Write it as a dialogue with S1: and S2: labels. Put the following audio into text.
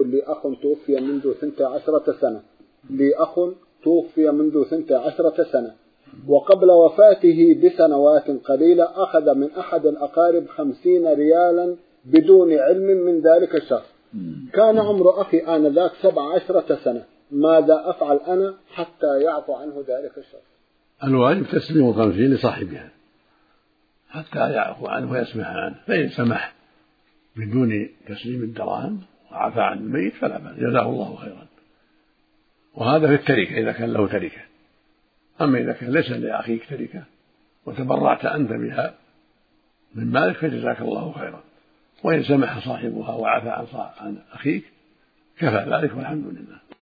S1: يقول لي أخ توفي منذ 12 سنة، لي أخ توفي منذ 12 سنة، وقبل وفاته بسنوات قليلة أخذ من أحد الأقارب 50 ريالا بدون علم من ذلك الشخص. كان عمر أخي آنذاك 17 سنة، ماذا أفعل أنا حتى يعفو عنه ذلك الشخص؟
S2: الواجب تسليم 50 لصاحبها حتى يعفو عنه ويسمح عنه، فإن سمح بدون تسليم الدراهم وعفى عن الميت فلا بأس، جزاه الله خيرا. وهذا في التركة إذا كان له تركة. أما إذا كان ليس لأخيك تركة وتبرعت أنت بها من مالك فجزاك الله خيرا، وإن سمح صاحبها وعفى عن أخيك كفى ذلك والحمد لله.